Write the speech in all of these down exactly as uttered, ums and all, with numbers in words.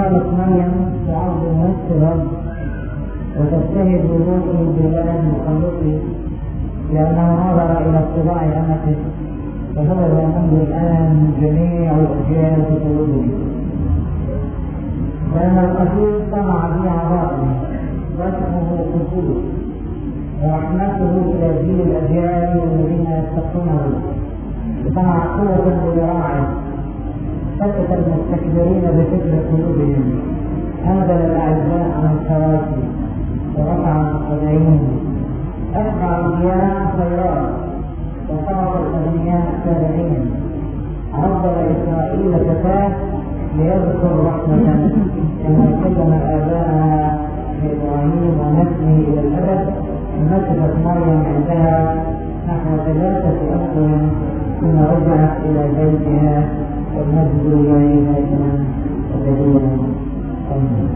قالت مريم تعظم نفس الرب وتجتهد روحي بولد مخلصي لأنه نظر إلى اتباع أمته فهو منذ الآن جميع الأجيال في قلوبهم. لأن القدير طمع في عذابه واسمه قدوس ورحمته إلى جيل الأجيال الذين يتقونه بطمع قوة لذراعه سكت المستكبرين بفكر قلوبهم أنزل الأعزاء عن الكراسي ورفع المتبعين أرفع الأنبياء خيرات وصرف الأغنياء سابعين عبر إسرائيل فتاة ليذكر رحمة كما كلم آباءها إبراهيم ونسله إلى الأبد. مكثت مريم عندها نحو ثلاثة أشهر ثم رجعت إلى بيتها والمجد لله دائما وكبيرا. آمين.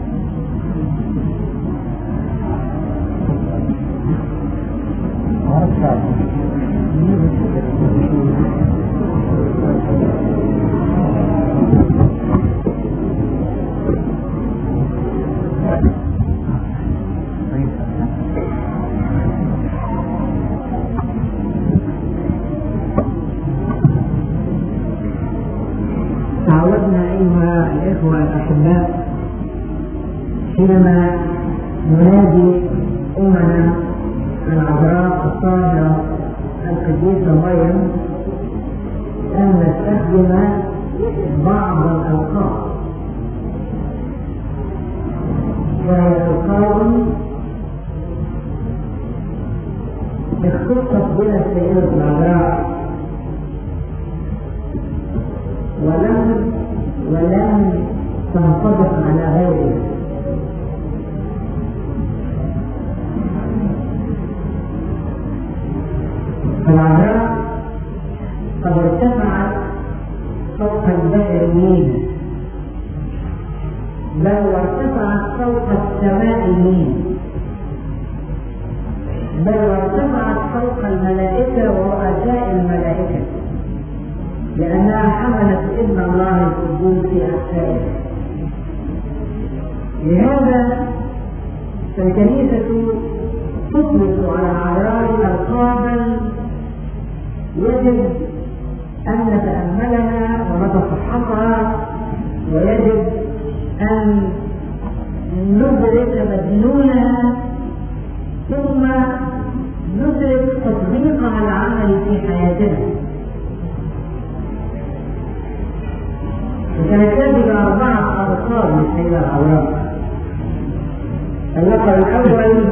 تعودنا أيها الإخوة الأحباء حينما ننادي أمنا العذراء الطاهرة القديسة مريم أن نستخدم بعض الألقاب وهي ألقاب اختصت بها السيدة العذراء ولم ولم تنطبق على غيرها. العذراء قد ارتفعت فوق البحريين بل وارتفعت فوق السمائيين بل وارتفعت فوق الملائكة ورؤساء الملائكة لأنها حملت ابن الله القدوس في أحشائها. لهذا فالكنيسة تطلق على العذراء ألقابا يجب أن نتأملها ونتصححها ويجب أن ندرك مدلولها ثم ندرك تطبيقها العملي في حياتنا. وكانت تجد أربعة ألقاب للسيدة العذراء. اللقب الأول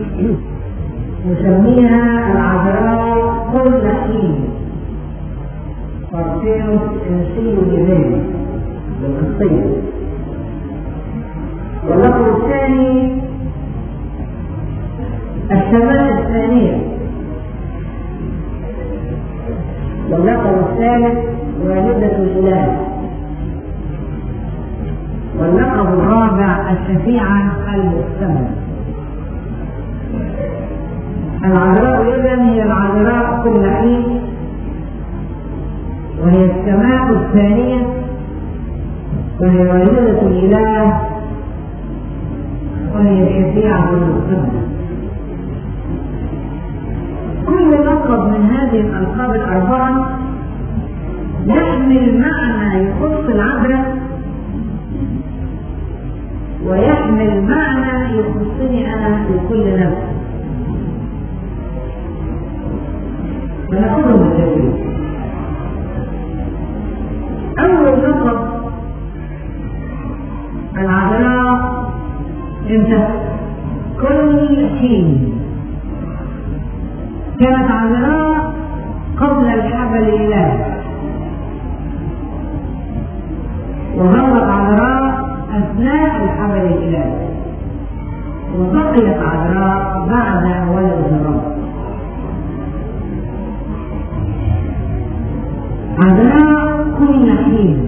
نسميها العذراء كل حين فرسينوس إنسي لذين بالقصية. واللقب الثاني السماء الثانية. واللقب الثالث والدة الإله. واللقب الرابع الشفيعة المؤتمنة. العذراء إذن هي العذراء كل حين وهي السماء الثانية وهي والدة الإله وهي الشفيعة المؤتمنة. كل لقب من هذه الألقاب الأربعة يحمل معنى يخص العذراء ويحمل معنى يخصني أنا في كل نفس. فنأخذهم بالترتيب. أول لقب العذراء امتى؟ كل حين. كانت عذراء قبل الحبل الإلهي وظلت عذراء أثناء الحبل الإلهي وبقيت عذراء بعد ولد الرب. عذراء كل حين.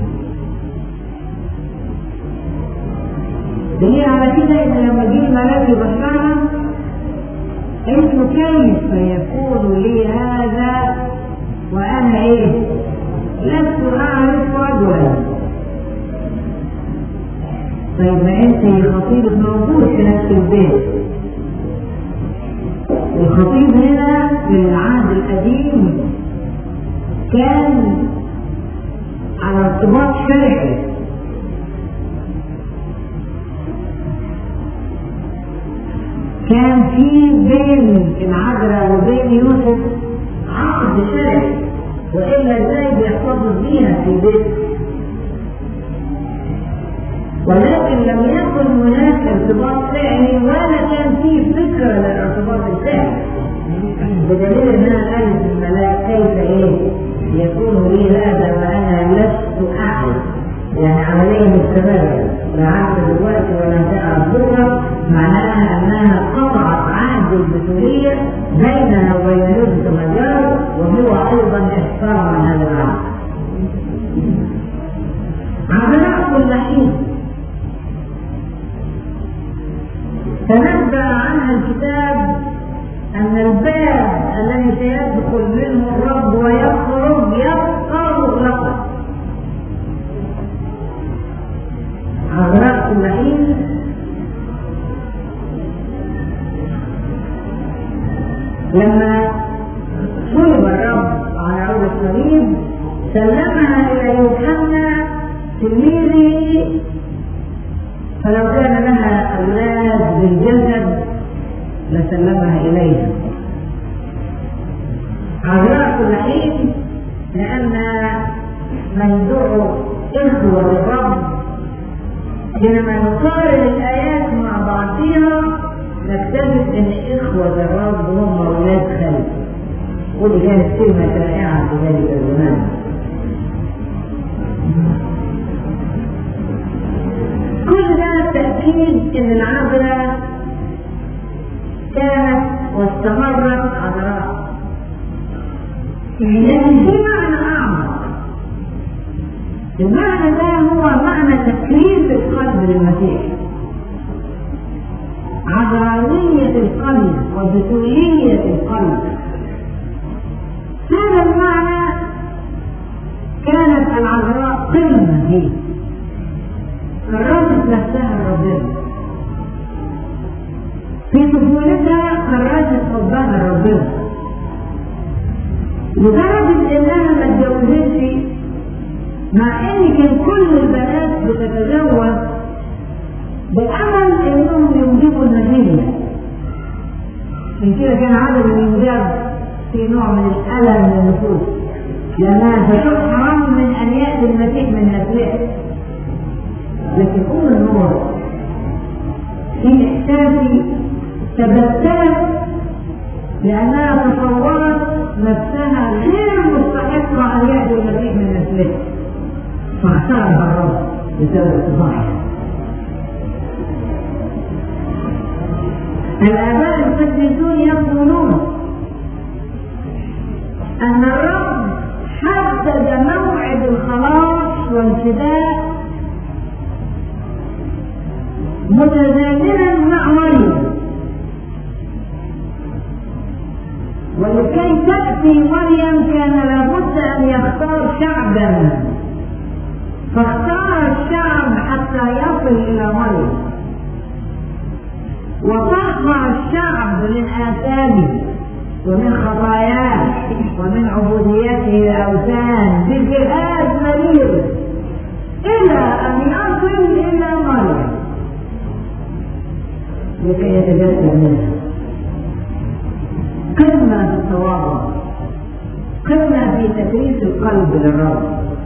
دليل على كده إن لما جه الملاك يبشرها قالت كيف يكون لي هذا وأنا إيه؟ لست أعرف رجلا. طيب ما انت خطيبك موجود في نفس البيت. الخطيب هنا في العهد القديم كان على ارتباط شرعي، كان في بين العذراء وبين يوسف عقد شرعي، والا ازاي بيحتفظ بيها في بيت؟ ولكن لم يكن هناك ارتباط فعلي ولا كان في فكره للارتباط الفعلي، بدليل انها قالت الملاك كيف ايه يكون لي هذا وانا لست اعلم، يعني عمليه مستمره لا عارفه دلوقتي ولا تعرف بكره، معناها انها قطعت عهد البتوليه بينها وبين يوسف مجال، وهو ايضا احترم عن هذا العهد. عذراء كل حين تنبأ عنها الكتاب أن الباب الذي سيدخل منه الرب ويخرج يبقى مغلقا. عذراء كل حين لما صلب الرب على عود الصليب سلمها إلى يوحنا تلميذه، فلو كان لها أولاد بالجسد لسلمها إليها. عذراء كل حين لأن من دعوا إخوة الرب حينما نقارن الآيات مع بعضها نكتشف أن إخوة الرب هم أولاد خالد، ودي كانت كلمة شائعة في ذلك الزمان. كل ده تأكيد أن العذراء كانت واستمرت عذراء، لكن في معنى أعمق. المعنى ده هو معنى تكريم القلب للمسيح، عذراوية القلب وبتولية القلب. هذا المعنى كانت العذراء قمة فيه، كرست نفسها لربنا في طفولتها، كرست حبها لربنا لدرجة انها ما اتجوزتش، مع ان كان كل البنات بتتزوج بأمل انهم ينجبوا النتيجة. من كده كان عدد الانجاب في نوع من الألم للنفوس، لأنها ستحرم من أن يأتي المسيح من نسلها. لكن أم النور في إحساسي تبتلت لأنها تصورت نفسها غير مستحقة أن يأتي المسيح من نسلها، فاختارها الرب بسبب اتضاعها. الآباء القديسون يقولون أن الرب حدد موعد الخلاص والفداء متزامنا مع مريم، ولكي تأتي مريم كان لابد أن يختار شعبا، فاختار الشعب حتى يصل إلى مريم، وطهر الشعب من آثامه ومن خطاياه ومن عبوديته للأوثان بجهاد مرير إلى أن يصل إلى مريم لكي يتجسد منها. قمة في التواضع، قمة في تكريس القلب للرب.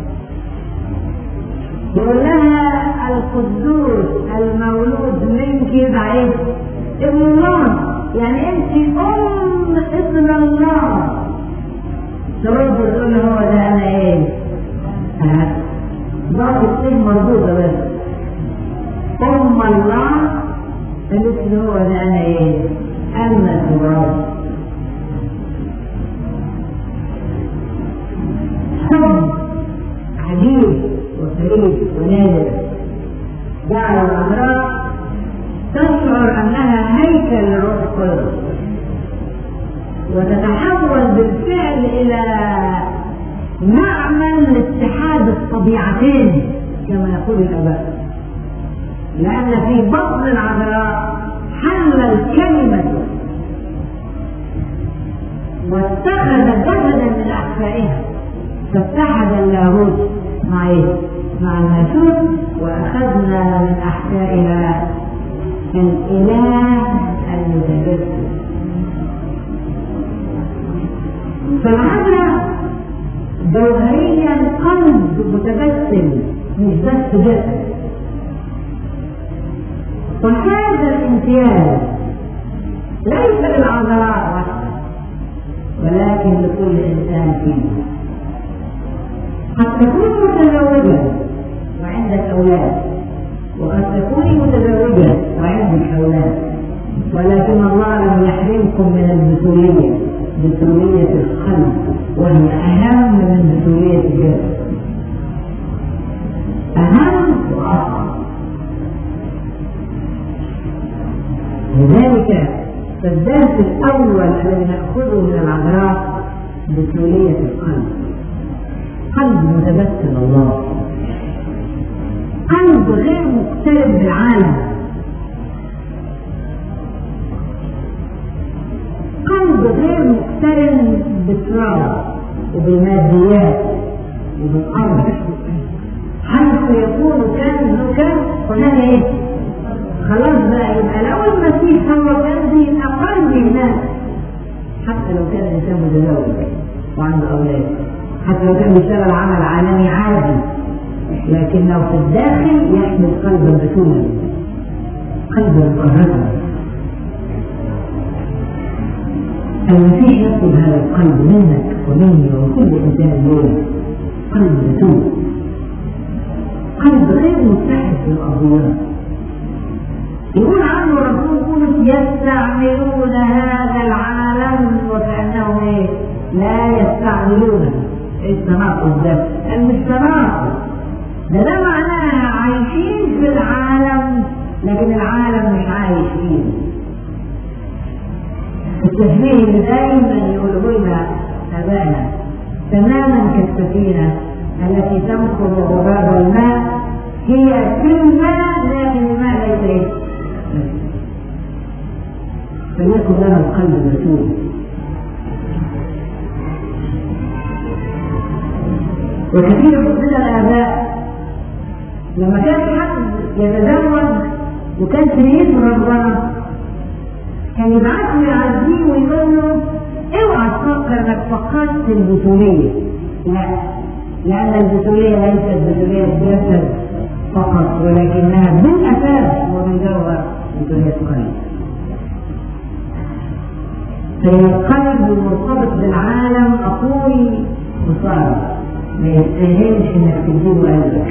يقول لها القدوس المولود منك ضعيف ابن الله، يعني انت ام ابن الله. ترد تقول له هو ده انا ايه؟ ها ضغط السين مربوطه بس ام الله، قالت له هو ده انا ايه؟ انا الرب. حب عجيب وفريد ونادر جعل العذراء تشعر انها هيكل للروح القدس، وتتحول بالفعل الى معمل لاتحاد الطبيعتين كما يقول الاباء. لأن في بطن العذراء حل الكلمة واتخذ جسدا من أحفائها، فاتحد اللاهوت مع ايه؟ مع الناسوت، وأخذنا من أحفائها الإله المتجسد. فالعذراء جوهريا قلب متجسد مش بس جسد. وهذا الامتياز ليس للعذراء وحدها ولكن لكل انسان فينا. قد تكون متزوجة وعندك اولاد، وقد تكوني متزوجة وعندك اولاد، ولكن الله لم يحرمكم من البتولية، بتولية القلب، وهي اهم من بتولية الجسد، اهم واصعب. لذلك فالدرس الأول الذي نأخذه من العذراء بتولية القلب، قلب متبسم الله، قلب غير مقترب بالعالم، قلب غير مقترن بالتراب وبالماديات وبالأرض، حيث يكون كان كان هنا ايه؟ خلاص بقى يبقى لو المسيح هو كنزي أقل من الناس، حتى لو كان الإنسان متزوج وعنده أولاد، حتى لو كان بيشتغل عمل عالمي عادي، لكنه في الداخل يحمل قلبا بتولا، قلبا مقربا. المسيح يطلب هذا القلب منك ومني وكل إنسان اليوم، قلب بتول، قلب غير متحد بالأرضيات. يقول عنه الرسول بولس يستعملون هذا العالم وكأنه ايه؟ لا يستعملونه. ايه التناقض ده؟ مش تناقض، ده ده معناها عايشين في العالم لكن العالم مش عايش فيه. التشبيه اللي دايما يقولوا لنا ابائنا تماما كالسفينه التي تنقل غبار الماء، هي في الماء لكن الماء ليس ايه؟ فليكن لنا القلب بتول. وكثير من الآباء لما كان حد يتزوج وكان سنيته ربنا كان يبعث له يعزيه ويقول له اوعى تفكر انك فقدت البتولية، لا، لأن البتولية ليست بتولية جسد فقط، ولكنها بالأساس وبالجوهر بتولية قلب. فهي القلب المرتبط بالعالم أقول وصار ما يستاهلش انك تديله قلبك.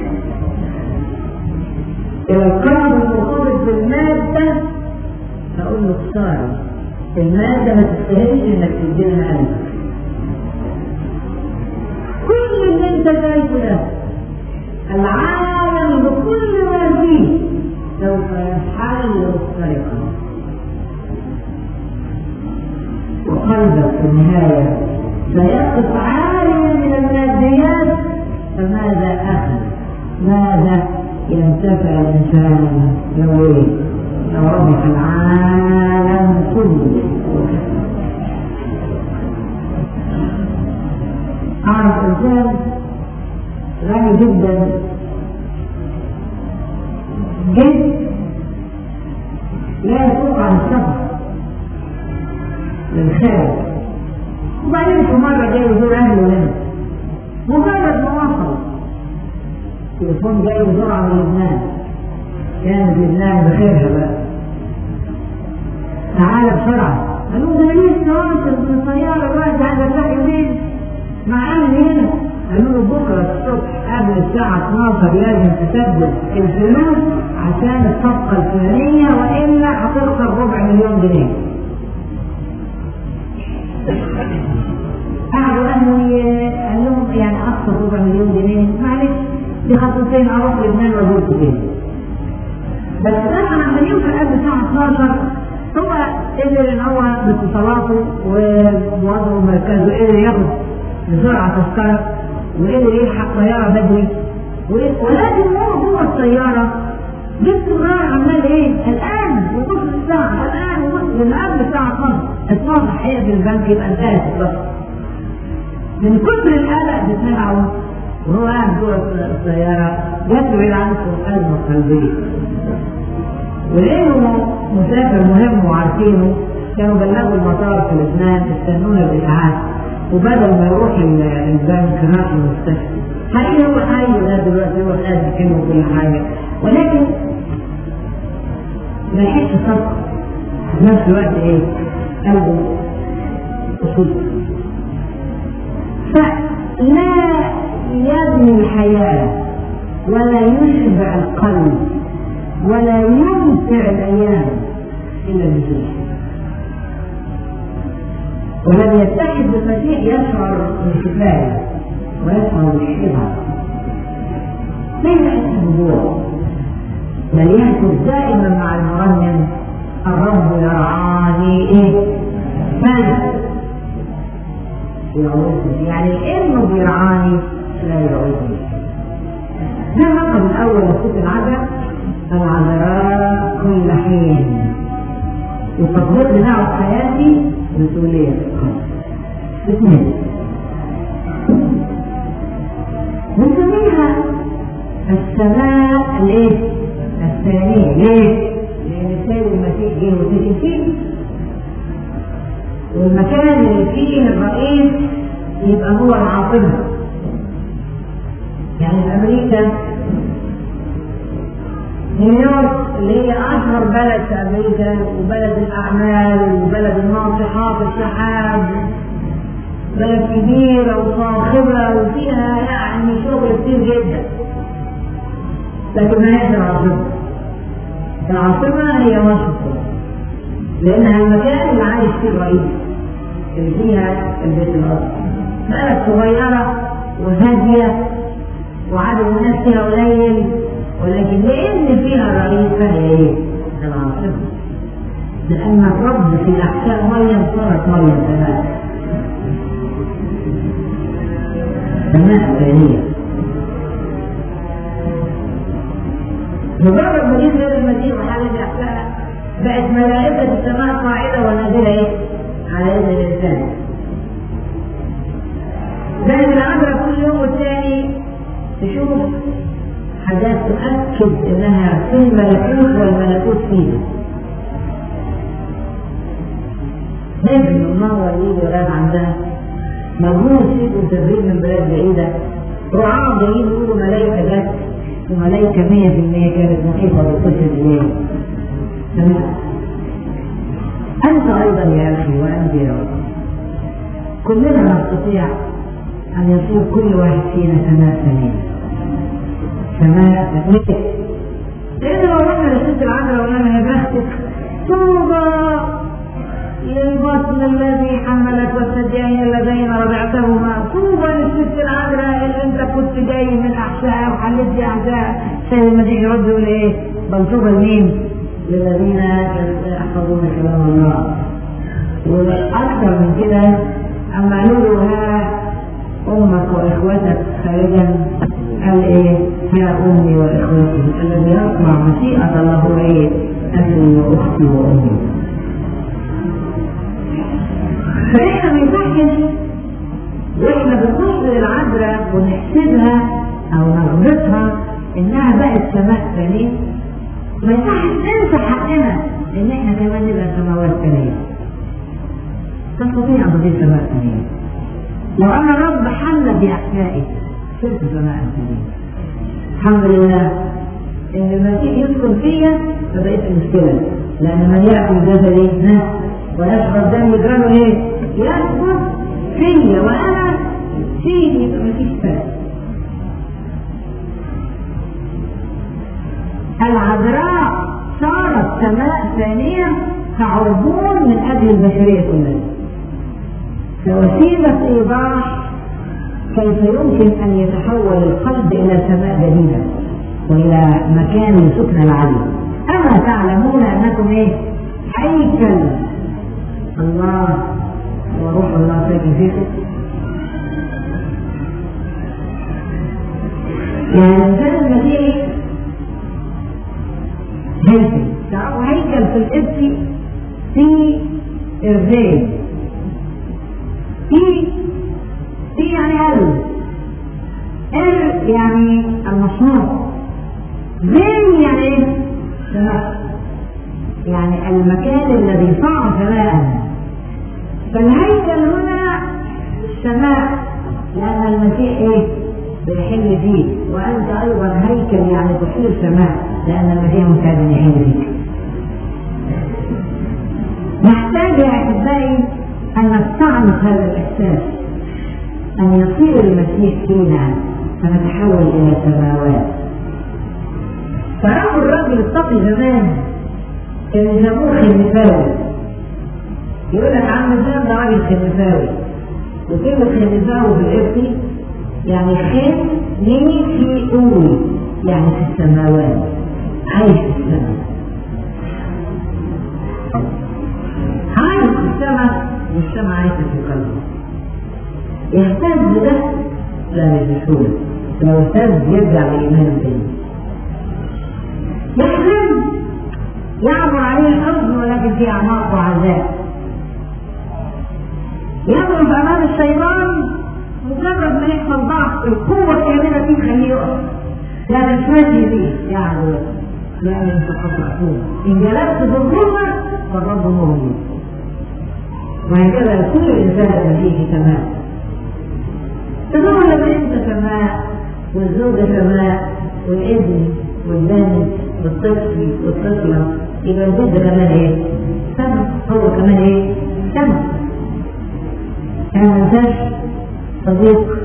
إلى القلب المرتبط بالمادة أقول له خسارة، المادة ما تستاهلش انك تديلها قلبك. كل اللي انت شايفه ده العالم بكل ما فيه سوف ينحل مفترقا، وقلبك في النهاية سيقف عاليا من الماديات، فماذا أخذ؟ ماذا ينتفع الإنسان لو إيه؟ لو ربح العالم كله؟ أعرف إنسان غني جدا جد لا يسوق عن السفر للخارج، وبعدين في مرة جاي يزور أهله هنا، مجرد ما وصل تليفون جاي بسرعة من لبنان، كانت لبنان بخيرها بقى، تعالى بسرعة. قالوا ده لسه واصل في السيارة دلوقتي عايز أروح البيت مع أهلي هنا. قالوا له بكرة الصبح قبل الساعة اتناشر لازم تسدد الفلوس عشان الصفقة الفلانية وإلا هتخسر ربع مليون جنيه. قعدوا أهلي قال لهم يعني أخسر ربع مليون جنيه، معلش دي خطوتين أروح لبنان وأجيب فين. بس طبعا عشان يوصل قبل الساعة اتناشر هو قدر إن هو باتصالاته ووضعه مركزه قدر ياخد بسرعة تذكرة وقدر يلحق طيارة بدري، ولكن هو جوه الطيارة جبت غاية ايه؟ الان وبص الساعه الان وبص من قبل الساعه اتناشر اتناشر حقيقه في البنك يبقى انتهت بس من كتر القلق بتاعه وهو قاعد جوه السياره جات له بعيد عنه ازمه قلبيه ولانه مسافر مهم وعارفينه كانوا بلغوا المطار في لبنان استنونا بالاسعاف وبدل ما يروح البنك راح المستشفى. حقيقي هو حي لغايه دلوقتي هو قاعد يكلم كل حاجه ولكن ما لحقش صدق في نفس الوقت ايه؟ قلبه اصول. فلا يبني الحياه ولا يشبع القلب ولا يمتع الايام الا المسيح. والذي يتحد بالمسيح يشعر بالكفايه ويشعر بالشبع ليس الاسبوع بل يهتف دائما مع المرنم الرب يرعاني ايه؟ فلا يعوزني، يعني انه بيرعاني لا يعوزني. ده الرقم الاول لصوت العذراء العذراء كل حين والتطبيق بتاعه في حياتي مسؤولية اثنين نسميها السماء الايه؟ الثانية. ليه؟ لأن السيد المسيح جه وسكن فيه والمكان اللي فيه الرئيس يبقى هو العاصمة. يعني في أمريكا نيويورك اللي هي أشهر بلد في أمريكا وبلد الأعمال وبلد الناطحات السحاب، بلد كبيرة وصاخبة وفيها يعني شغل كتير جدا، لكن ما هي العاصمة. العاصمة هي واشنطن لأنها المكان اللي عايش فيه الرئيس اللي فيها البيت الأبيض. بلد صغيرة وهادية وعدد الناس فيها قليل، ولكن لأن فيها الرئيس فهي ايه؟ العاصمة. لأن الرب في أحشاء مريم صارت مريم سماء سماء ثانية. مجرد ما جه غير المسيح وحاجة في أحشائها بقت ملائكة السماء قاعدة ونازلة ايه؟ على يد الإنسان. بقت العذراء كل يوم والتاني تشوف حاجات تؤكد انها في الملكوت والملكوت فيها. نجم منور يجي لغايه عندها مجهول فيه تدريب من بلاد بعيده، رعاة جايين يقولوا ملائكه جت وملائكه مية في المية كانت محيطه بالطفل اليه. انت ايضا يا اخي وانت يا رب كلنا نستطيع ان يصير كل واحد فينا سماء ثانيه. سماء ليه؟ لأن لو رحنا للست العذراء وقلنا يا بختك طوبى للبطن الذي حملت والثديين اللذين رضعتهما، طوبى للست العذراء اللي انت كنت جاي من احشائها وحلت في احشائها. السيد المسيح يرد يقول ايه؟ بل طوبى لمين؟ للذين يحفظون كلام الله. واكثر من كده اما قالوا ها امك واخوتك خارجا قال ايه؟ يا امي واخوتي الذي يصنع مشيئة الله هو ايه؟ اخي واختي وامي. فاحنا ما ينفعش واحنا بنبص للعذراء ونحسبها او نغبطها انها بقت سماء ثانية، ما ينفعش ننسى حقنا ان احنا كمان نبقى سماوات ثانية. تستطيع ان تضيف سماء ثانية. لو انا الرب حل باحشائي صرت سماء ثانية. الحمد لله ان المسيح يسكن فيا فبقيت المشكله، لان من ياكل جسدي ويشرب دمي يجرى له ايه؟ يسكن فيا وانا فيه، يبقى مفيش فرق. العذراء صارت سماء ثانيه كعربون من اجل البشريه كلها، كوسيله ايضاح كيف يمكن أن يتحول القلب إلى سماء جديدة وإلى مكان لسكن العلي. أما تعلمون أنكم إيه؟ هيكل الله وروح الله ساكن فيكم. يعني الإنسان المسيحي هيكل. تعرفوا هيكل في القبطي في إرزين، في في يعني قلب، إر يعني المصنوع، زين يعني ايه؟ سماء، يعني المكان الذي صار سماء. فالهيكل هنا السماء، لأن المسيح ايه؟ بيحل فيه، وأنت أيضا هيكل يعني تحل السماء، لأن المسيح مستعد أن يحل فيك. نحتاج يا أحبائي أن نستعمق هذا الإحساس، أن يصير المسيح فينا فنتحول إلى سماوات. فرأوا الرجل التقي زمان كان يسموه خلفاوي، يقول لك عم زمان ده راجل خلفاوي، وكلمة خلفاوي بالقبطي يعني خير نيني في قوي، يعني في السماوات، عايش في السماء، عايش في السماء والسماء عايشة في قلبه. يهتز بده لا بسهولة، لو اهتز يرجع لإيمان تاني. يحزن يعبر عليه الحزن ولكن في أعماقه عذاب. يضرب أمام الشيطان مجرد ما يحصل ضعف، القوة الكاملة فيه خليه يقف، لا تشماتي به يا عدو لأن انت قطعتوه، إن جلست في الظلمة فالرب نور. وهكذا كل إنسان فيه سماء. تدور لما أنت سماء والزوجة سماء والابن والبنت والطفل والطفلة، يبقى الزوج ده كمان ايه؟ سماء، هو كمان ايه؟ سماء. أنا منساش صديق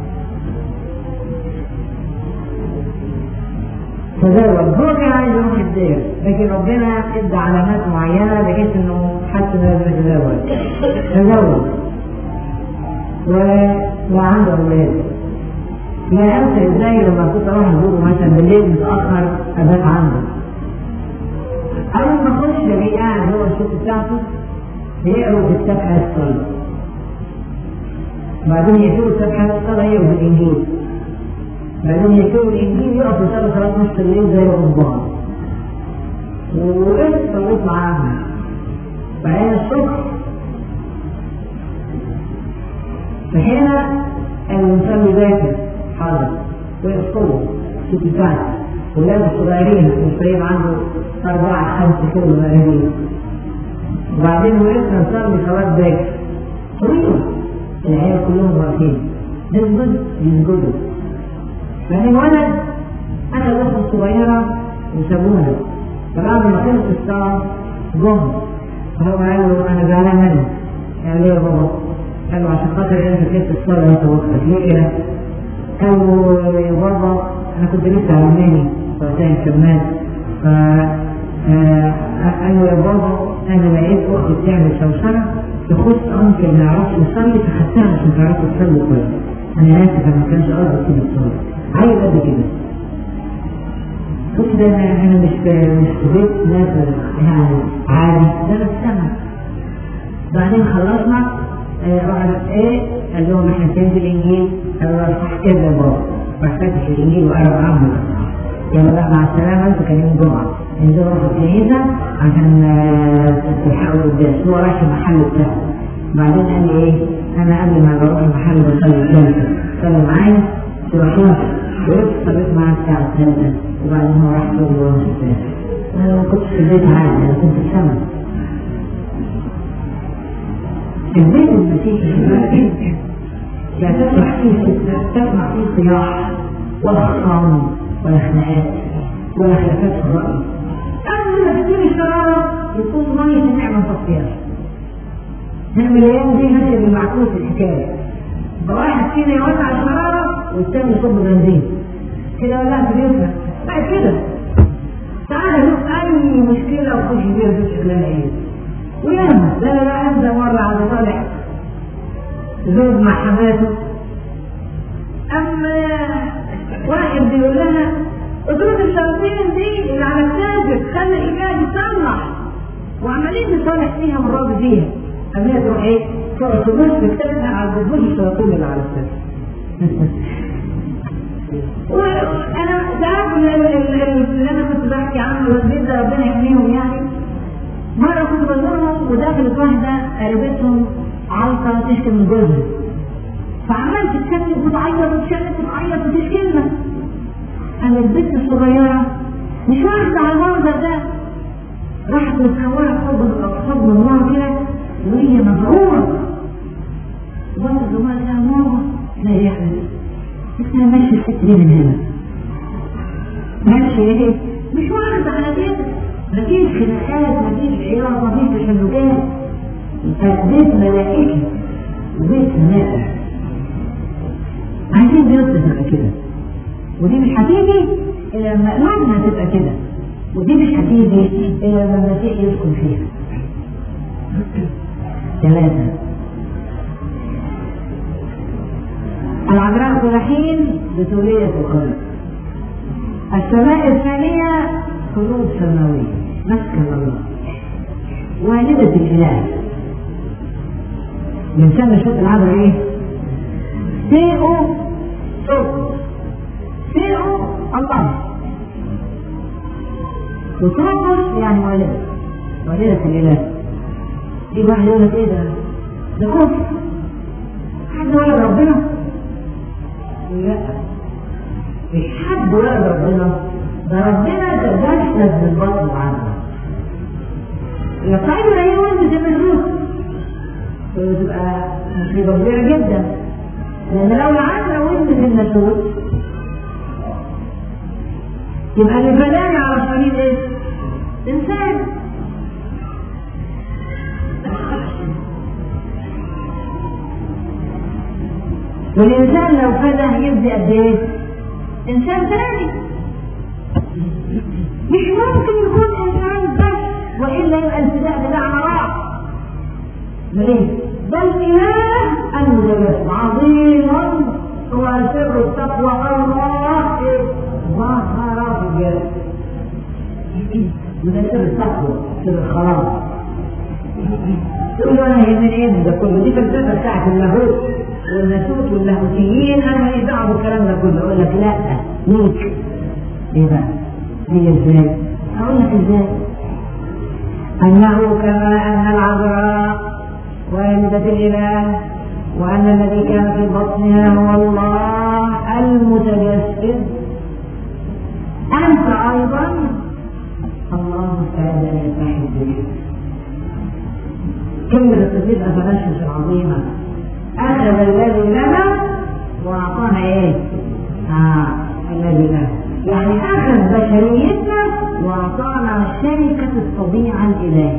تزوج، هو كان عايز يروح الدير، لكن ربنا ادى علامات معينة بحيث انه حتى لازم يتزوج. تزوج وعنده اولاد. لا انسى ازاي لما كنت اروح ازوره مثلا بالليل متاخر ابات عنده، اول ما اخش الاقيه قاعد هو الست بتاعته يقروا في السبحه الصلاه، بعدين يقروا السبحه الصلاه يقروا في الانجيل، بعدين يقروا الانجيل يقف يصلي صلاه نص الليل زي الرهبان، وقفت صليت معاهم. بعدين الصبح فهنا الانسان يذاكر حاضر ويقصوه في كتاب، ولاد صغيرين مصريين عنده أربعة خمسة كيلو صغيرين. وبعدين وقفنا نصلي صلاة باكر طويلة، العيال كلهم واقفين نسجد يسجدوا. بعدين ولد أنا الأخت الصغيرة وسابونا، فبعد ما خلص الصلاة جم، فهو قال له أنا زعلان منك. قال ليه يا بابا؟ قال له عشان خاطر أنت كنت الصلاة وأنت وقتك ليه كده؟ قال له يا بابا أنا كنت لسه علماني وقتها الكمال، قال له يا بابا أنا لقيت أختي بتعمل شوشرة تخص أنت ما يعرفش يصلي فخدتها عشان تعرفوا تصلوا كويس. أنا آسف أنا ما كانش قصدي كده الصلاة، عايز قد كده. قلت ده أنا مش مش في بيت ناس يعني عادي، ده أنا في السما. بعدين خلصنا راح ايه؟ قال لهم احنا فين في الانجيل؟ قالوا له صح كده يا بابا، راح فاتح الانجيل وقرا معاهم. يلا بقى مع السلامه، انتوا كان يوم جمعه انزلوا روحوا الكنيسه عشان تلحقوا القداس، هو رايح المحل بتاعه. بعدين قال لي ايه؟ انا قبل ما بروح المحل بصلي الثالثه، صلي معايا ورحت وقفت صليت معاه الساعه الثالثه، وبعدين هو راح شغل وانا في الثالث. انا ما كنتش في البيت عادي، انا كنت في السما. البيت المسيحي يعني تسمع فيه تسمع فيه صياح ولا خصام ولا خناقات ولا خلافات في الرأي. أول ما تجيب الشرارة يكون مية النعمة مصفية. نعمل الأيام دي ماشية بالمعكوس الحكاية. واحد فينا يوسع الشرارة والثاني يصب بنزين. كده ولا في بيوتنا. بعد كده تعالى نشوف أي مشكلة وخش بيها في شغلانة إيه. وياما لا لا لا أنزل مرة على طالع زوج مع حماته، أما واحد بيقول لها أدرس الشياطين دي اللي على التاجر خلي الحكاية دي تصلح، وعمالين نصالح فيها مرات فيها. أما هي تروح إيه؟ تروح تبص بكتابها على الدبوس الشياطين اللي على التاجر. وانا ساعات اللي انا كنت بحكي عنه والبيت ده ربنا يحميهم يعني، مره كنت بزورهم ودخلت واحده قريبتهم عالقه تشكي من جوزها، فعملت تتكلم وتعيط وتشلت وتعيط وتشكي لنا. انا البنت الصغيره مش واحده على المنظر ده، راحت متصوره حب حب الله كده وهي مبهوره، وبنت الصغيره يا ماما لا يا حبيبي انت ماشي الست دي من هنا ماشي ايه؟ مش واحده على كده، مفيش خناقات مفيش عياط مفيش تشنجات، بيت ملائكي وبيت سماء. عايزين بيوتنا تبقى كده، ودي مش هتيجي الا لما قلوبنا تبقى كده، ودي مش هتيجي الا لما المسيح يسكن فيها. ثلاثة العذراء تلحين بتولية القلب. السماء الثانية قلوب سماوية مسكن الله والدة الإله. بنسمي صوت العذراء ايه؟ سيئوا صوت سيئوا الله، وصوت يعني والدة والدة الإله. دي واحد يقول لك ايه ده؟ ده كفر، حد ولد ربنا؟ لا مش حد ولد ربنا، ده ربنا تجسد بالبطن عنه. يطلع له اي ولد زي الروح تبقى مصيبه كبيره جدا، لان لو العذراء ولدت الناسوت يبقى اللي فداني على صليب ايه؟ انسان. والإنسان لو فدى يبدأ قد إيه؟ إنسان ثاني. مش ممكن يكون إنسان بس، وإلا يبقى الفداء بتاعنا راح. ليه؟ ده الإله المتجسد عظيم هو سر التقوى الله ظهر في الجسد. وده سر التقوى، سر الخلاص. تقول له أنا يهمني إيه ده كله؟ دي فلسفة بتاعت اللاهوت والناسوت واللاهوتيين، انا ماليش دعوه بالكلام ده كله. اقول لك لا ليك ايه بقى؟ هي ازاي؟ اقول لك ازاي؟ انه كما ان العذراء والدة الاله وان الذي كان في بطنها هو الله المتجسد، انت ايضا الله مستعد ان يتحد بك. كلمه التوحيد اثناشر العظيمه، أخذ الذي لنا وأعطانا إيه؟ آه الذي لنا، يعني أخذ بشريتنا وأعطانا شركة الطبيعة الإلهية.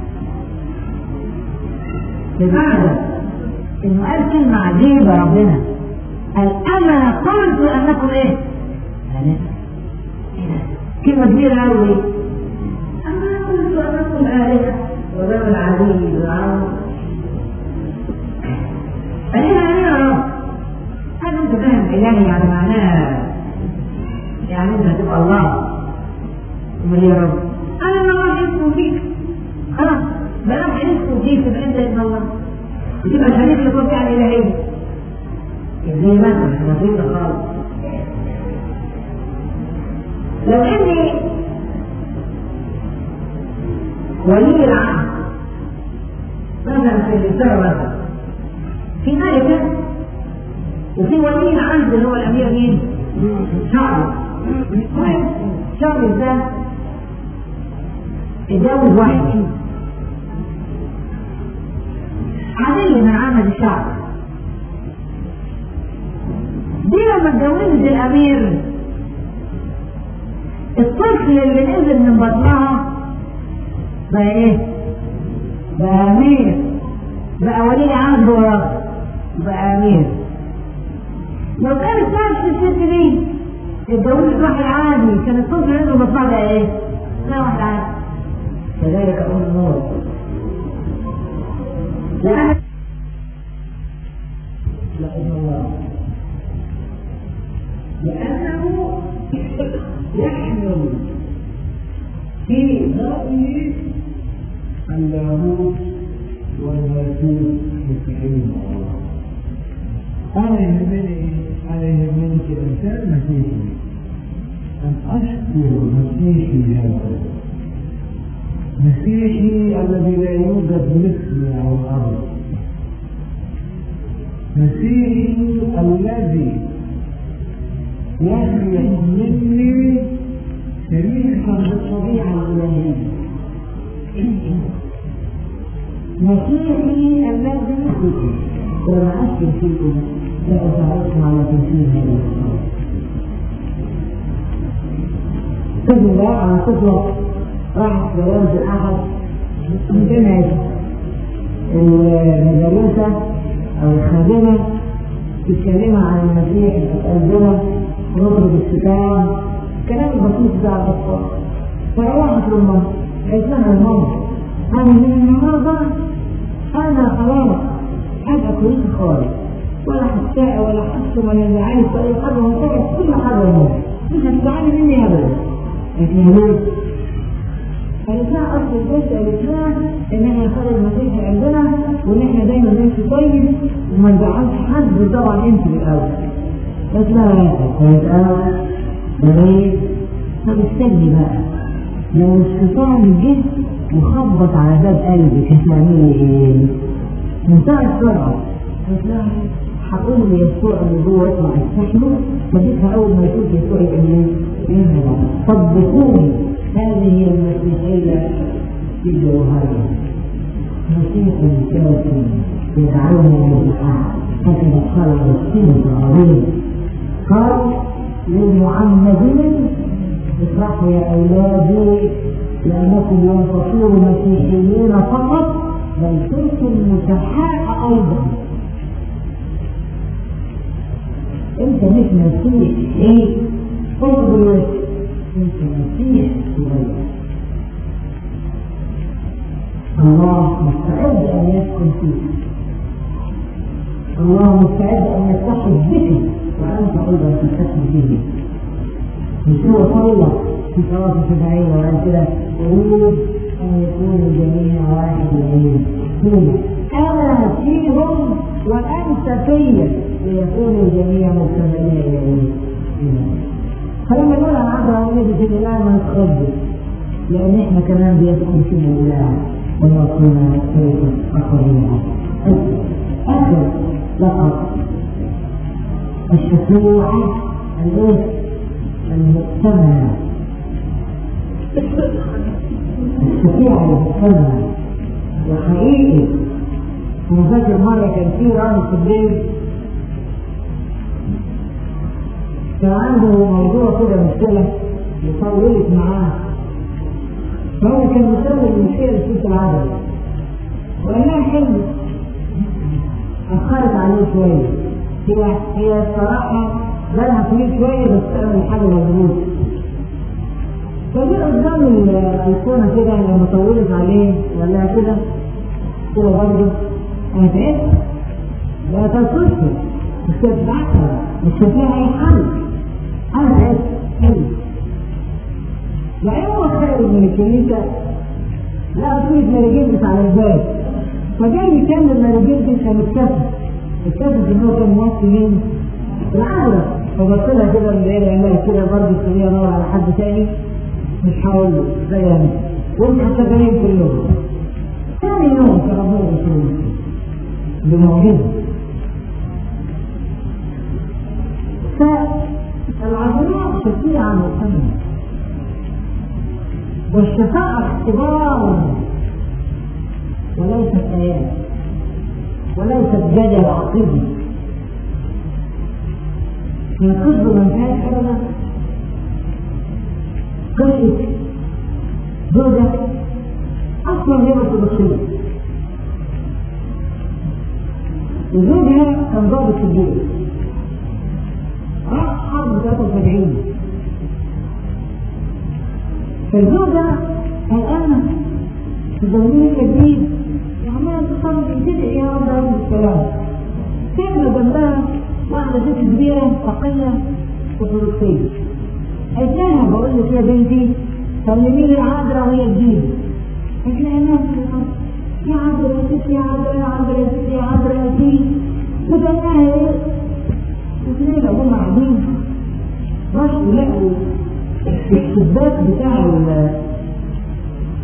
بمعنى إنه قال كلمة عجيبة ربنا، قال أنا قلت أنكم إيه؟ أنا كلمة كبيرة أوي. أنا قلت أنكم آلهة وذا العزيز العظيم. فهنا يا رب هذا انت فاهم إلهي يعني معناه يعني انت هتبقى الله. امال يا رب انا ان الله يسكن فيك، خلاص بلاش يسكن فيك تبقى انت ابن الله وتبقى شريك للطبيعة الإلهية. زي مثلا بسيطة خالص، لو اني ولي العهد مثلا في الإنسان مثلا في ملكة وفي ولي العهد اللي هو الأمير مين؟ شارلز. شارلز ده اتجوز واحد عادية من عامة الشعب. دي لما اتجوزت الأمير، الطفل اللي نزل من بطنها بقى ايه؟ بقى أمير، بقى ولي عهد وراه، بقى أمير. لو كانت تعرف الست دي اتجوزت واحد عادي كان الطفل عنده بطنها بقى ايه؟ لا واحد عادي. كذلك أقول النور لأن الله لأنه يحمل في ذاته اللاهوت والناسوت مستحيل. أنا يهمني أنا يهمني كإنسان مسيحي أن أشكر مسيحي هذا مسيحي الذي لا يوجد مثله على الأرض، مسيحي الذي يخلق مني شريكا بالطبيعة الإلهية، مسيحي الذي وما أشكر فيكم سأساعدكم على تنفيذ هذه الصلاة. طفل بقى على طفلة راحت لوالد أحد من جامعة المدرسة أو الخادمة تتكلمها عن المسيح تتقدمها ونضرب الستان كلام بسيط بتاع الأطفال. فروحت للماما قالت لها يا ماما أنا من النهارده أنا خلاص حاجة كويسة خالص ولا حساء ولا حس ولا زعاني في أي حاجة وانتهت كل حاجة منها مش هتزعلي مني أبدا. قالت لها ليه؟ قالت لها أصل البيت قالت لها إن احنا نخلي المسيح عندنا وإن احنا دايما نمشي كويس وما نزعلش حد طبعا أنت بالأول. قالت لها كويس أوي جميل. طب استني بقى لو الشيطان جه وخبط على باب قلبك هتعملي ايه؟ منتهى السرعة. قالت لها هقول ليسوع اللي جوه يطلع يستحمل فجيتها أول ما يشوف يسوع يقول ينهض صدقوني هذه هي المسيحية في جوهرها مسيح كافي يدعونا للحق هكذا قال الرسول العظيم قال للمعمدين افرحوا يا أولادي لأنكم لم تصيروا مسيحيين فقط بل صرتم مسحاء أيضا. أنت مش مسيح إيه؟ انظر أنت مسيح صغير. الله مستعد أن يسكن فيك، الله مستعد أن يتحد بك وأنت أيضا تتحد به. مش هو طلع في صلاة الشفاعية وقال كده أريد أن يكون الجميع واحد العين أنا فيهم وأنت فيا ليكون الجميع مكتملين العين. فلما نقول عن عبد الوليد في الإله ما نتخبر لأن إحنا كمان بيدخل فينا الإله وما كنا كيف أخرجنا. آخر لقب الشفيعة الإيه؟ المؤتمنة. الشفيعة المؤتمنة وحقيقي أنا فاكر مرة كان في راجل في البيت كان عنده موضوع كده مشكلة وطولت معاه فهو كان مسبب المشكلة لست العدد وقال لها حلو أخرت عليه شوية. هي هي الصراحة لها طويل شوية بس تعمل حاجة مظبوط. فجاء قدام الأيقونة كده لما طولت عليه وقال لها كده كده برضه أنا تعبت لا تنقصني مش تتبعها مش فيها أي حل أنا تعبت حلو. لا هو خارج من الكنيسة لا أصيب مارجيلتس على الباب فجاي يكمل مارجيلتس كان اتكسف اتكسف إن هو كان موصي منه العادة فبصلها كده من بعيد عمال كده برضه تخليها نور على حد تاني مش هقول له زي أنا وانت حتى جايين كلهم. ثاني يوم فربنا رسول بمعجزة فالعذراء شفيعة مؤتمنة والشفاعة اختبار وليست آيات وليست جدل عقيدي. هي قصة من كانت أبدا قصة زوجة أصلا غير أرثوذكسية وزوجها كان ضابط في الجيش راح حرب ثلاثة وسبعين فالزوجة الآن تزوجين جديد وعمالة تصلي تدعي يا رب هذه السلام كانت جنبها واحدة ست كبيرة فقية أرثوذكسية قالت لها بقول لك يا بنتي سلمي لي عذراء وهي تجيب. قالت لها يا عذراء يا ست يا عذراء يا عذراء يا ست يا عذراء يا ست وقال لها ايه؟ قلت لها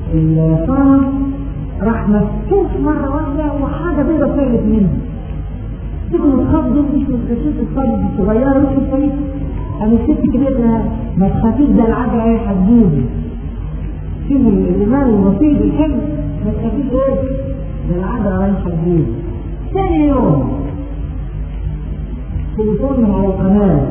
الصنم راح مفتوح مرة واحدة وحاجة بيضة طلعت منه. تكون الخط دول مش الكشوف الصدر الصغيرة مش الطريق. أنا الست كبيرة ما تخافيش ده العجلة ايه هتجوزي. شوف الإيمان البسيط الحلو ما تخافيش ايه ده العجلة ايه هتجوزي. ثاني يوم تليفون من على القناة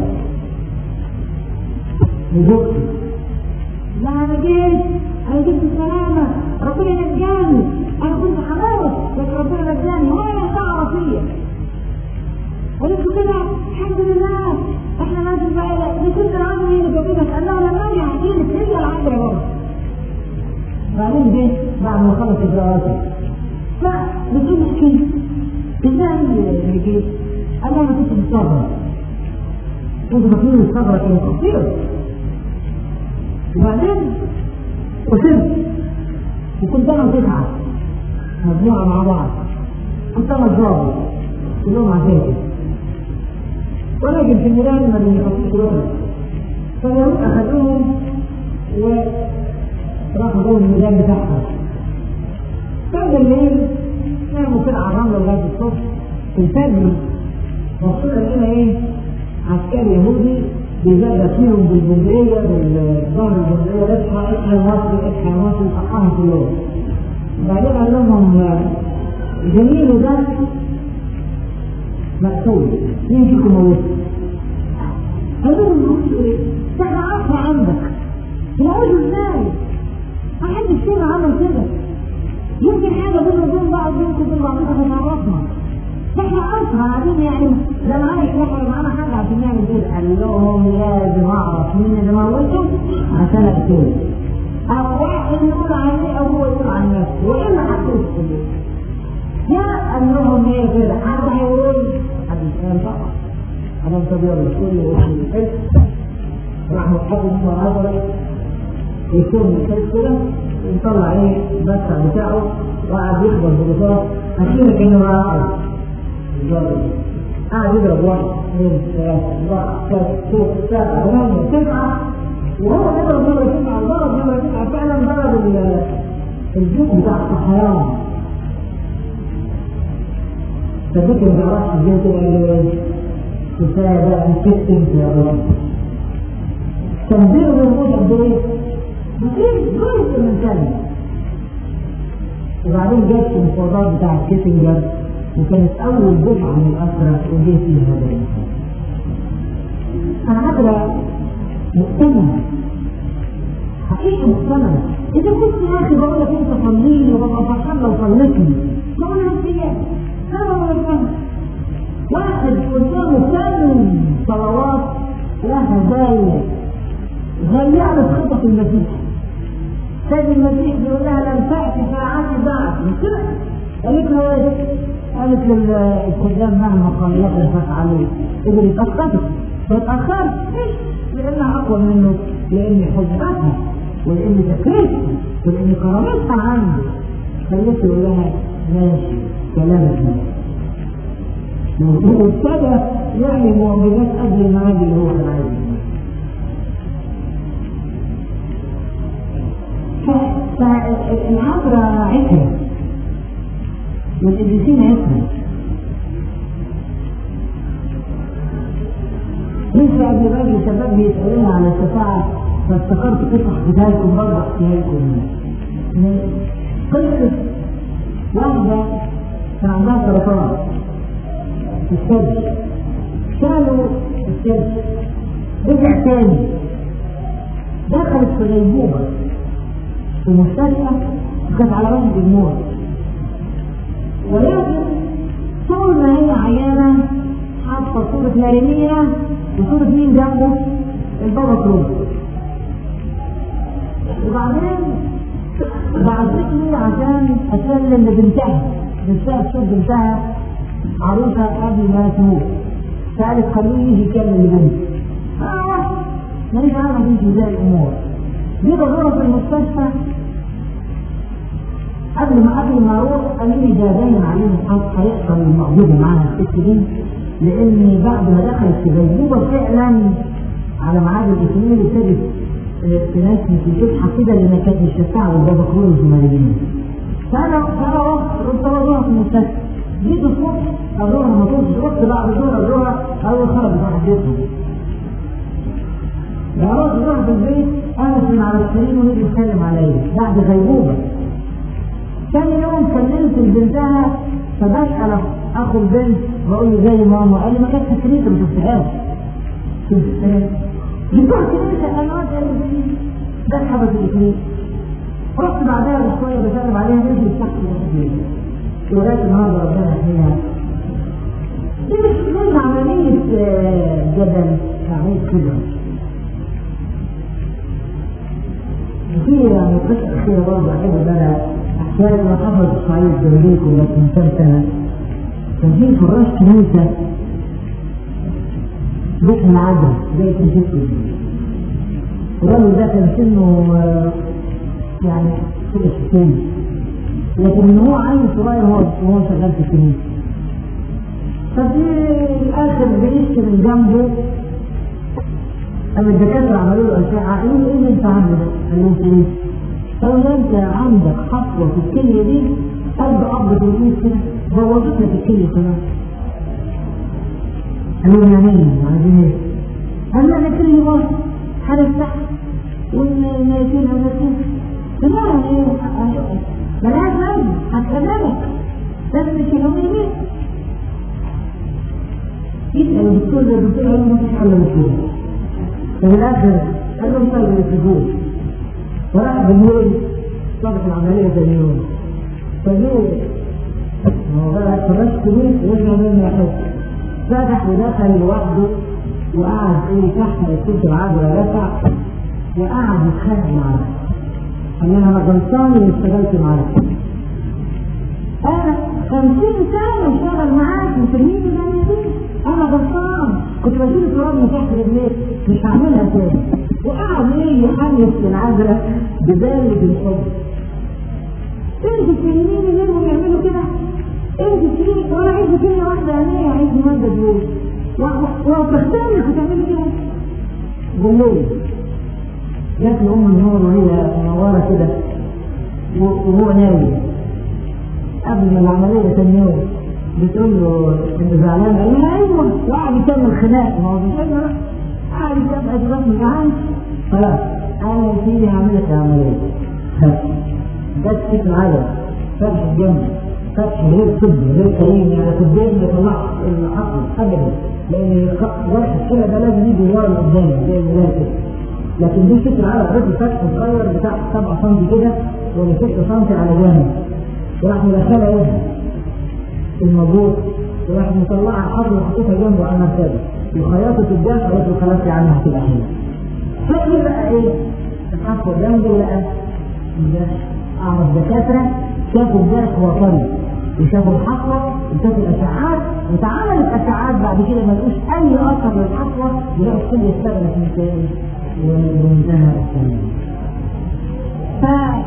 لزوجتي. لا أنا جيت أنا جيت بسلامة ربنا نجاني أنا كنت حموت لكن ربنا نجاني وأنا تعرف فيا. قلت له كده الحمد لله احنا لازم بقى نشوف العمر اللي جابتك قال لما اجي احكي لك هي العمر يا بابا. بعدين جيت بعد ما خلص الدراسة فبتقول لي ازاي اللي جيت؟ قال لي انا كنت مستغرب كنت بطير الصبر كان قصير. وبعدين وصلت وكنت انا تسعة مجموعة مع بعض. كنت انا الضابط كلهم عساكر ولكن في الميدان ما بيحطوش روحهم. فاليهود اخذوهم وراحوا جوه الميدان بتاعهم. بعد الليل ناموا كده على الرمله لغايه الصبح. في الفجر وصلنا لقينا ايه عسكري يهودي بيزرق فيهم بالبندقيه بالظهر البندقيه اصحى اصحى يا مصري اصحى يا مصري صحاهم كلهم. بعدين قال لهم جميل ده مقتول مين فيكم موت؟ قالوا لهم ايه؟ ده انا عارفه عندك يقولوا ازاي؟ ما حدش فينا عمل كده. يمكن حاجه بيننا وبين بعض بينكم وبين بعضكم بتعرفنا. احنا عارفه قاعدين يعني ده معايا احنا معانا حاجه عشان نعمل كده. قال لهم لازم اعرف مين اللي موته عشان اقتله. او واحد يقول عني او هو يقول عن نفسه والا هتقتل. يا قال لهم ايه كده حد هيقول حد يسال طبعا. انا متبيض كل وقت الحس راح متحدث مع عضله يكون الحس كده يطلع ايه البسع بتاعه وقعد يخبر بالرصاص. اكيد كانه راقد قاعد يضرب واحد اثنين ثلاثة أربعة خمسة ستة سبعة ثمانية تسعة وهو يضرب مرة تسعة ضرب مرة تسعة فعلا ضرب الجسم بتاع الصحيان. فذكر ما راح الجيش اللي كفاية بقى نكتم يا رب. تنبيه بالروح الدريس مفيش جزء من ثانية. وبعدين جت المفاوضات بتاع كيسنجر وكانت أول دفعة من الأسرة وجه فيها هذا المكان. أنا عبرة مؤتمنة حقيقة مؤتمنة. إذا كنت يا أخي بقول لك أنت صليني وببقى فرحان لو صليتني ما أنا نفسيات أنا ولا الفهم. واحد قدامه ثمان صلوات لها هدايا غيرت خطط المسيح. سيد المسيح بيقول لها لم تأتي ساعتي بعد مش كده؟ قالت له ايه؟ قالت للخدام مهما خلقت عليه يقول اتأخرت فاتأخرت لأنها أقوى منه لأن حجتها ولأن تكريتها ولأن كرامتها عنده خليته يقول لها ماشي كلامك ماشي وابتدى يعني معجزات قبل المعادي اللي هو كان عايزها. فالعبرة عكرة والإبليسين عكرة. لسه قبل باجي شباب بيسألوني على الشفاعة فافتكرت قصة احكيها لكم برضه احكيها لكم. قصة واحدة كان عندها سرطان في الثلج شالوا الثلج رجع تاني دخلت في غيبوبة في المستشفى وكانت على وجه الموت. ولكن طول ما هي عيانة حاطة صورة نارينية وصورة مين جنبه؟ البابا كروز. وبعدين بعثتني عشان أسلم لبنتها بنتها تشوف بنتها عروسة قبل ما تموت. فقالت خليه يجي يكلم لبنتي. اه ماليش عارفة تمشي ازاي الأمور. دي بزورة في المستشفى قبل ما قبل ما اروح قالوا لي ده باين عليه حق هيحصل المعجزه معاها الست دي لان بعد ما دخلت في غيبوبه فعلا على ميعاد الاثنين ابتدت تناسي في فتحة كده لأنها كانت مش تستعب البابا كله في مدينة. فأنا فأنا قلت أروح في المستشفى. جيت الصبح أروح ما كنتش رحت بعد دور أروح أول خرج واحد بيتهم. بعرض أروح في البيت أنا من على السرير ونيجي يتكلم عليا بعد غيبوبة. ثاني يوم كلمت البنتها فبسأل أخو البنت بقول له زي ماما قال لي ما كانتش سكريت ما شفتهاش. جبتها كده أنا قلت له ده اتحبس الاثنين. رحت بعدها بشوية بسلم عليها نزل تحت الأسبوع لغاية النهارده ربنا يحميها. دي مش مش عملية جدل عملية كده. في يعني قصة أخيرة برضه أحب إن أنا أحكيها لك. أنا حفظت إسماعيل الدوليكم بس من كام سنة كان في فراش كنيسة بيت العدل زي كنيسة الراجل ده كان سنه يعني فوق الستين لكن هو عيل صغير وهو شغال في الكنيسة. ففي الآخر بيشتي من جنبه أما الدكاترة عملوا له أشعة قالوا له إيه اللي أنت عامله ده؟ قال لهم إيه؟ قالوا له أنت عندك حفوة في الكلية دي قد قبضة الإيد كده بوظت لك الكلية كمان. قالوا له يعني إيه؟ عايزين إيه؟ قال له أنا كلية واحد هنفتح والميتين هنفتح لا يعني ملهاش لازمة هتخدمك لازم تشيلهم يمين. يسأل الدكتور ده الدكتور قال له ما فيش حل لكده. ففي الآخر قال لهم طيب الاسبوع وراح بالليل صادق العملية ثاني يوم. فالليل هو بقى فراش كبير ويرجع منه يحس فتح ودخل لوحده وقعد ايه تحت الكرسي العادي رفع وقعد يتخانق معاه. قال انا غلطان اللي اشتغلت معاك. انا خمسين سنة اشتغل معاك وترميني زي كده. انا غلطان كنت بشيل التراب من تحت رجليك مش هعملها تاني. وقعد ايه يحنس العذرة ببالغ الحب. انت تكلميني ليه يعملوا كده؟ انت تكلميني وانا عايزه كلمة واحدة عينيا عايز مادة دول ولو تختاري هتعملي كده. بالليل جات له ام النور وهي منوره كده وهو نايم قبل ما العمليه ثاني يوم بتقول له انت زعلان؟ قال لها ايوه وقعد يكمل خناق. ما هو مش انا قاعد يبقى اشغال من جعان خلاص انا يا سيدي هعمل لك العمليه. جت ست العدد فتح الجنب فتح غير طبي غير كريم يعني قدام بيطلع العقل ابدا لان واحد كده ده لازم يجي ورا قدام زي الولاد كده. لكن دي ست العدد رجل فتح صغير بتاع سبعة سنتي كده ولا ستة سنتي على جنب وراح مدخلها ايه الموجود وراح مطلعها الحضر وحطيتها جنبه على المرتبه وخياطه الدافع قالت له خلاص يا عم هتبقى حلوه. فاكر بقى ايه؟ الحفر جنبه لقى اعرف دكاتره شافوا الجرح وطري وشافوا الحفره وشافوا الاشعاعات وتعامل الاشعاعات بعد كده ما لقوش اي اثر للحفره ولقوا الكل استغنى في مكان وانتهى الكلام. ف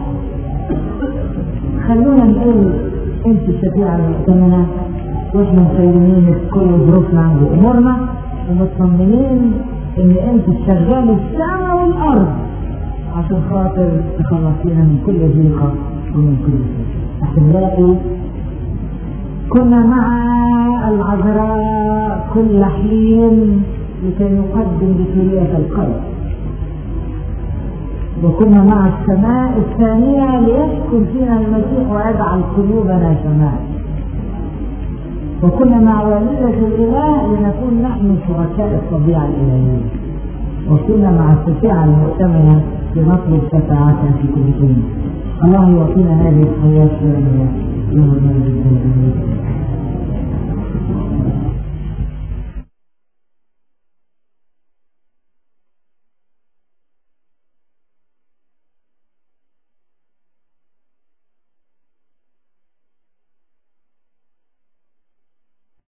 خلونا نقول انت الشفيعة المؤتمنة واحنا مسلمين كل ظروفنا عند امورنا ومطمنين ان انت الشغال السماء والارض عشان خاطر تخلصينا من كل ضيقة ومن كل شيء. احبائي كنا مع العذراء كل حين لكي نقدم بكلية القلب، وكنا مع السماء الثانية ليسكن فينا المسيح ويجعل قلوبنا سماء، وكنا مع والدة الإله لنكون نحن شركاء الطبيعة الإلهية، وكنا مع الشفيعة المؤتمنة لنطلب شفاعتها في كل شيء. الله يعطينا هذه الحياة الشرعية.